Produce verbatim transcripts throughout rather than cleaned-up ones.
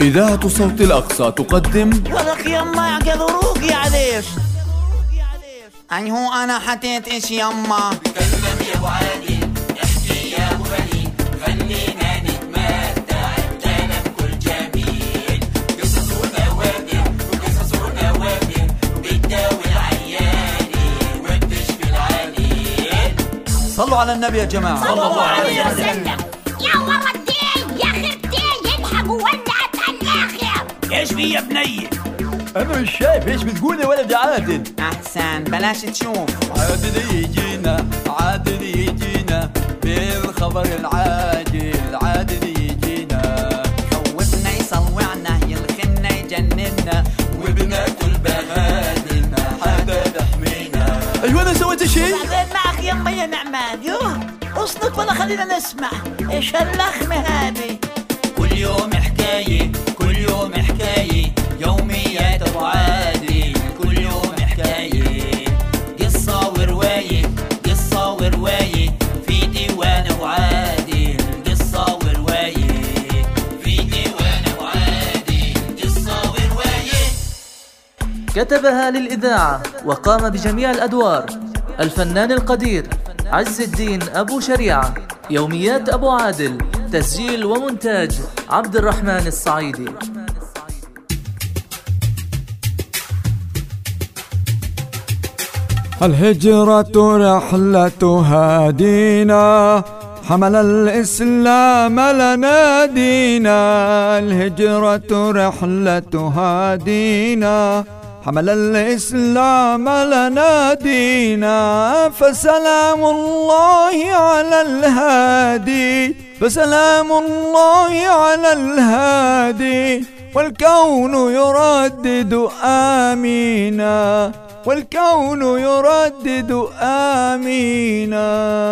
إذاعة صوت الأقصى تقدم ولك يما قدروك يا عديش. أي هو أنا حطيت إيش يما؟ تكلم يا أبو عادل، احكي يا أبو خليل، خلينا نتمتع بكلام كل جميل. قصص ونوادر وقصص ونوادر بتداوي العياني وبتشفي العليل. صلوا على النبي يا جماعة صلى الله عليه وسلم. يا ولدي يا خرتي يلحقوا ولعت على الآخر. إيش في يا بني؟ أنا مش شايف إيش بتقول يا ولد عادل. أحسن بلاش تشوف. عادل يجينا عادل يجينا بالخبر العاجل، عادل يجينا خوفنا يصوعنا يلخنا يجننا وبناكل بهادلنا حدا تحمينا. أيوة أنا سويت شيء؟ بعدين معك يما يا نعمان. يوه اصنت ولا خلينا نسمع. إيش هاللخمة هذه؟ كل يوم حكاية كل يوم حكاية يوميات أبو عادل، كل يوم حكاية قصة ورواية قصة ورواية في ديوان أبو عادل. قصة ورواية في ديوان أبو عادل. قصة ورواية. كتبها للإذاعة وقام بجميع الأدوار الفنان القدير عز الدين أبو شريعة. يوميات أبو عادل، تسجيل ومونتاج عبد الرحمن الصعيدي. الهجرة رحلة هادينا، حمل الإسلام لنا دينا. الهجرة رحلة هادينا، حمل الإسلام لنا دينا. فسلام الله على الهادي، فسلام الله على الهادي. والكون يردد آمينا، والكون يردد آمينا.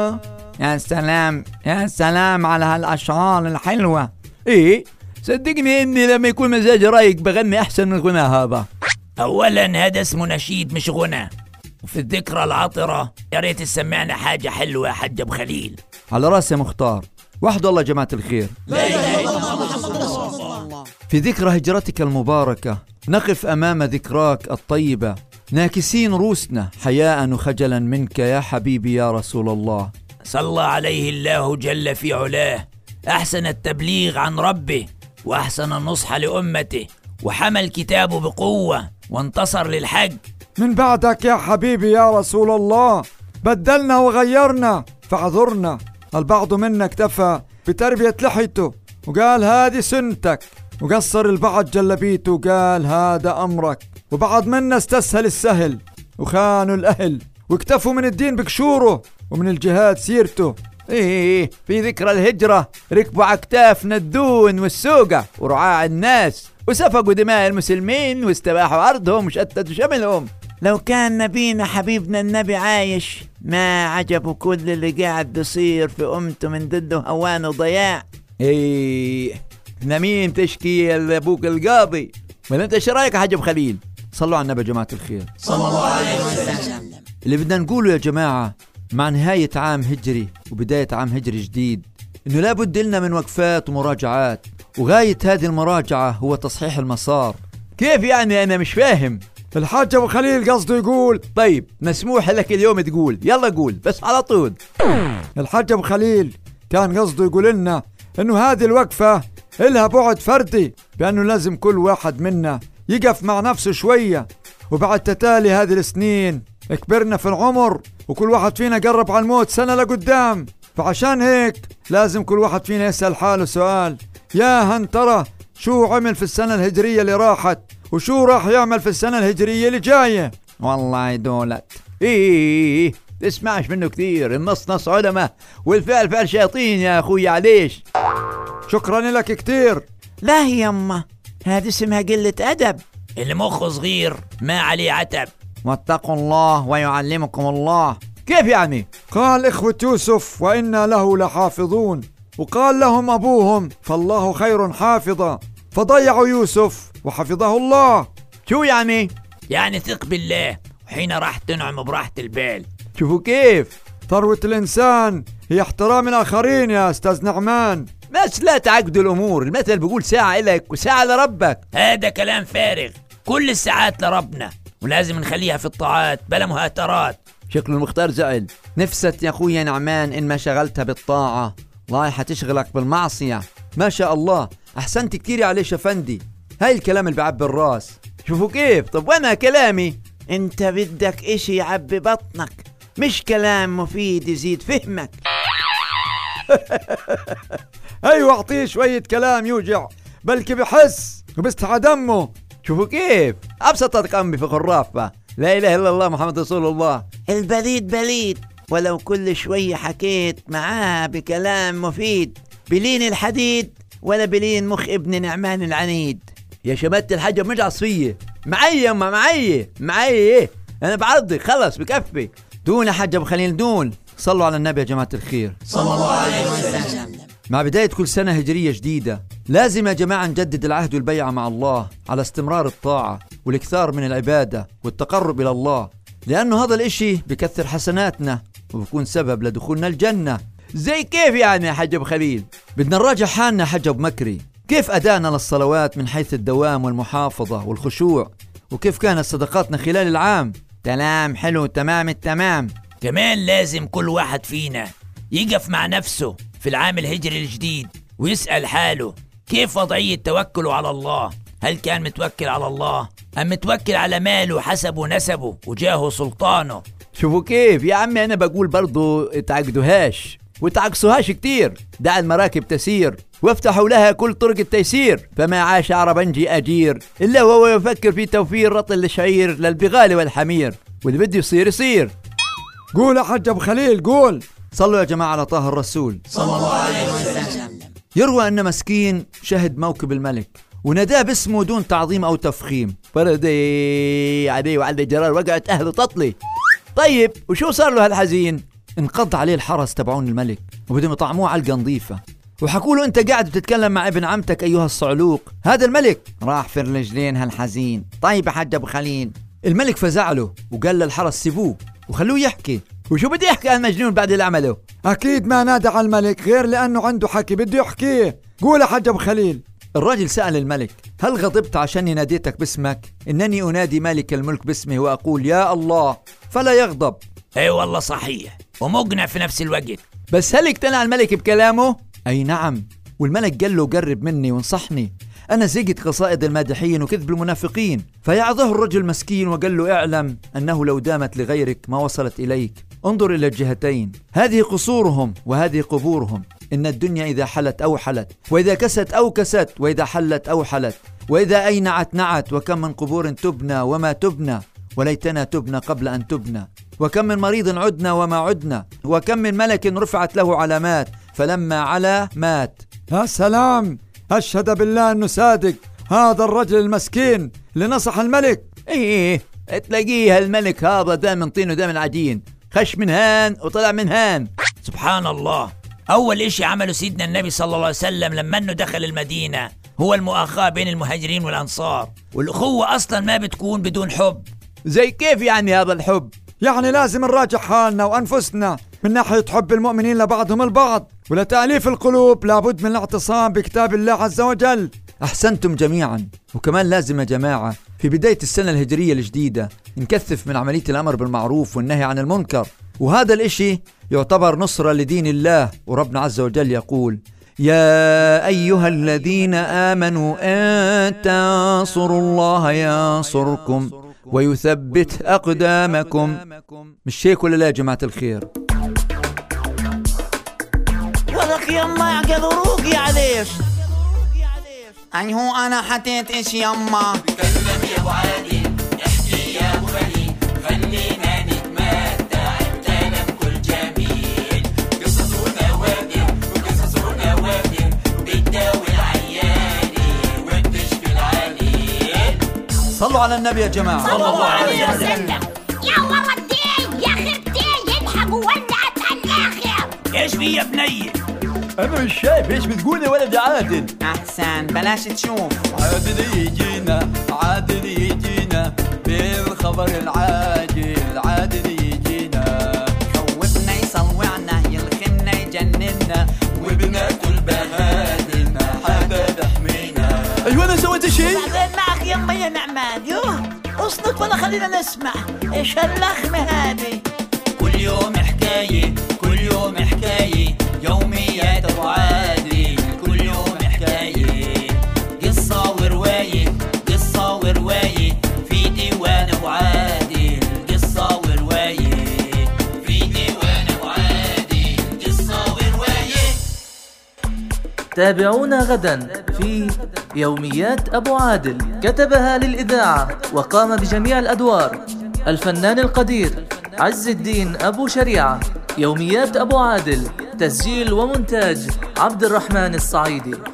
يا سلام يا سلام على هالأشعار الحلوة. إيه صدقني إني لما يكون مزاج رايق بغني أحسن من الغناء هذا. أولا هذا اسمه نشيد مش غنى. وفي الذكرى العطرة يا ريت تسمعنا حاجة حلوة يا حاج أبو خليل. على راسي مختار. وحد الله جماعة الخير. لا إله إلا الله. في ذكرى هجرتك المباركة نقف أمام ذكراك الطيبة ناكسين رؤوسنا حياء وخجلا منك يا حبيبي يا رسول الله. صلى عليه الله جل في علاه، أحسن التبليغ عن ربه وأحسن النصح لأمته، وحمل كتابه بقوة وانتصر للحق. من بعدك يا حبيبي يا رسول الله بدلنا وغيرنا فاعذرنا. البعض منا اكتفى بتربية لحيته وقال هذه سنتك، وقصر البعض جلبيته وقال هذا أمرك. وبعض منا استسهل السهل وخانوا الأهل واكتفوا من الدين بكشوره ومن الجهاد سيرته. إيه في ذكرى الهجرة ركبوا عكتافنا الدون والسوقة ورعاع الناس وسفكوا دماء المسلمين واستباحوا أرضهم وشتتوا شملهم. لو كان نبينا حبيبنا النبي عايش ما عجبه كل اللي قاعد بيصير في أمته من ضده هوان وضياع. إيه نمين تشكي لأبوك القاضي. ولا أنت إيش رأيك يا حاج أبو خليل؟ صلوا على النبي يا جماعة الخير صلى الله عليه وسلم. اللي بدنا نقوله يا جماعة مع نهاية عام هجري وبداية عام هجري جديد إنه لابد لنا من وقفات ومراجعات، وغاية هذه المراجعة هو تصحيح المسار. كيف يعني؟ أنا مش فاهم. الحاج أبو خليل قصده يقول. طيب مسموح لك اليوم تقول، يلا قول بس على طول. الحاج أبو خليل كان قصده يقول لنا إنه هذه الوقفة إلها بعد فردي، بأنه لازم كل واحد منا يقف مع نفسه شوية. وبعد تتالي هذه السنين كبرنا في العمر وكل واحد فينا قرب على الموت سنة لقدام. فعشان هيك لازم كل واحد فينا يسأل حاله سؤال، يا هن ترى شو عمل في السنة الهجرية اللي راحت وشو راح يعمل في السنة الهجرية اللي جاية. والله دولت إيه تسمعش منه كثير. النص نص علماء والفعل فعل شياطين يا أخوي. عليش شكرا لك كتير. لا يما هذه اسمها قلة أدب. اللي مخه صغير ما عليه عتب. واتقوا الله ويعلمكم الله. كيف يعني؟ قال إخوة يوسف وإنا له لحافظون، وقال لهم أبوهم فالله خير حافظا، فضيعوا يوسف وحفظه الله. شو يعني؟ يعني ثق بالله وحين راح تنعم براحة البال. شوفوا كيف ثروة الإنسان هي احترام الآخرين يا أستاذ نعمان. بس لا تعقدوا الأمور، المثل بيقول ساعة إلك وساعة لربك. هذا كلام فارغ، كل الساعات لربنا ولازم نخليها في الطاعات بلا مهاترات. شكل المختار زعل. نفست يا أخويا نعمان إن ما شغلتها بالطاعة رايحة تشغلك بالمعصية. ما شاء الله، أحسنت كتير يا عليش أفندي، هاي الكلام اللي بعبي الراس. شوفوا كيف. طب وأنا كلامي؟ انت بدك اشي يعبي بطنك، مش كلام مفيد يزيد فهمك. ايوه اعطيه شوية كلام يوجع، بلكي بحس وبستحى دمه. شوفوا كيف أبسطت أمي في خرافة. لا إله إلا الله محمد رسول الله. البليد بليد، ولو كل شوية حكيت معاه بكلام مفيد بلين الحديد ولا بلين مخ ابن نعمان العنيد. يا شمت الحاجة مش عصفية. معي يما معي معي ايه، أنا بعرضك خلص بكفي. دون يا حاج أبو خليل دون. صلوا على النبي يا جماعة الخير صلى الله عليه وسلم. مع بداية كل سنة هجرية جديدة لازم يا جماعة نجدد العهد والبيعة مع الله على استمرار الطاعة والإكثار من العبادة والتقرب إلى الله، لأنه هذا الإشي بكثر حسناتنا وبكون سبب لدخولنا الجنة. زي كيف يعني يا حاج أبو خليل؟ بدنا نراجع حالنا يا حاج أبو مكري، كيف أدانا للصلوات من حيث الدوام والمحافظة والخشوع، وكيف كانت صدقاتنا خلال العام. كلام حلو تمام التمام. كمان لازم كل واحد فينا يقف مع نفسه في العام الهجري الجديد ويسأل حاله كيف وضعية توكله على الله. هل كان متوكل على الله أم متوكل على ماله حسبه نسبه وجاهه سلطانه؟ شوفوا كيف يا عمي، أنا بقول برضو تعقدوهاش وتعكسوهاش كتير. دع المراكب تسير وافتحوا لها كل طرق التيسير، فما عاش عربنجي أجير إلا وهو يفكر في توفير رطل الشعير للبغال والحمير، واللي بده يصير يصير. قول يا حاج أبو خليل قول. صلوا يا جماعة على طه الرسول صلى الله عليه وسلم. يروى أن مسكين شهد موكب الملك وناداه باسمه دون تعظيم أو تفخيم. فردي عليه وعلى جرار وقعت أهله تطلي. طيب وشو صار له هالحزين؟ انقض عليه الحرس تبعون الملك وبدهم يطعموه علقة نظيفة، وحكوا له أنت قاعد بتتكلم مع ابن عمتك أيها الصعلوق هذا الملك. راح في الرجلين هالحزين. طيب يا حاج أبو خليل. الملك فزعله وقال للحرس سيبوه وخلوه يحكي. وشو بده يحكي عن مجنون بعد اللي عمله؟ أكيد ما نادى على الملك غير لأنه عنده حكي بده يحكيه. قول يا حاج أبو خليل. الراجل سأل الملك هل غضبت عشاني ناديتك باسمك؟ إنني أنادي مالك الملك باسمه وأقول يا الله فلا يغضب. اي والله صحيح ومقنع في نفس الوقت. بس هل اقتنع الملك بكلامه؟ أي نعم. والملك قال له قرب مني وانصحني، أنا زقت قصائد المادحين وكذب المنافقين. فيعظه الرجل مسكين وقال له اعلم أنه لو دامت لغيرك ما وصلت إليك. انظر إلى الجهتين، هذه قصورهم وهذه قبورهم. إن الدنيا إذا حلت أو حلت، وإذا كست أو كست، وإذا حلت أو حلت، وإذا أينعت نعت. وكم من قبور تبنى وما تبنى، وليتنا تبنى قبل أن تبنى. وكم من مريض عدنا وما عدنا، وكم من ملك رفعت له علامات فلما علا مات. يا سلام، أشهد بالله أنه صادق هذا الرجل المسكين اللي نصح الملك. إيه تلاقيه الملك هذا دا من طين ودا من عجين، خش من هان وطلع من هان. سبحان الله. أول إشي عمله سيدنا النبي صلى الله عليه وسلم لما أنه دخل المدينة هو المؤاخاة بين المهاجرين والأنصار، والأخوة أصلا ما بتكون بدون حب. زي كيف يعني هذا الحب؟ يعني لازم نراجع حالنا وأنفسنا من ناحية حب المؤمنين لبعضهم البعض، ولتأليف القلوب لابد من الاعتصام بكتاب الله عز وجل. أحسنتم جميعا. وكمان لازم يا جماعة في بداية السنة الهجرية الجديدة نكثف من عملية الأمر بالمعروف والنهي عن المنكر، وهذا الإشي يعتبر نصرة لدين الله. وربنا عز وجل يقول يا أيها الذين آمنوا إن تنصروا الله ينصركم ويثبت أقدامكم. مش هيك ولا لا يا جماعة الخير؟ ولك يما يعقل روقي عليش. أي هو أنا حطيت إيش يما؟ تكلم يا أبو عادل، احكي يا أبو خليل، خلينا نتمتع بكلام كل جميل. قصص ونوادر وقصص ونوادر بتداوي العياني وبتشفي العليل. صلوا على النبي يا جماعة صلى الله عليه وسلم. يا ولدي يا خرتي يلحقوا ولعت الآخر. إيش في يا بني؟ أنا مش شايف إيش بتقول يا ولد عادل. أحسن بلاش تشوف. عادل يجينا عادل يجينا بالخبر العاجل، عادل يجينا خوفنا يصلوعنا يلخمنا يجننا وبناكل بهاي ايوه انا سويت شيء؟ بعدين معك يما يا نعمان. يوه اصنك ولا خلينا نسمع ايش هاللخمة هذه. كل يوم حكاية كل يوم حكاية يوميات ابو عادل. كل يوم حكاية قصة ورواية قصة ورواية في ديوان ابو عادل. قصة ورواية في ديوان ابو عادل. قصة ورواية. تابعونا غدا في يوميات أبو عادل. كتبها للإذاعة وقام بجميع الأدوار الفنان القدير عز الدين أبو شريعة. يوميات أبو عادل، تسجيل ومونتاج عبد الرحمن الصعيدي.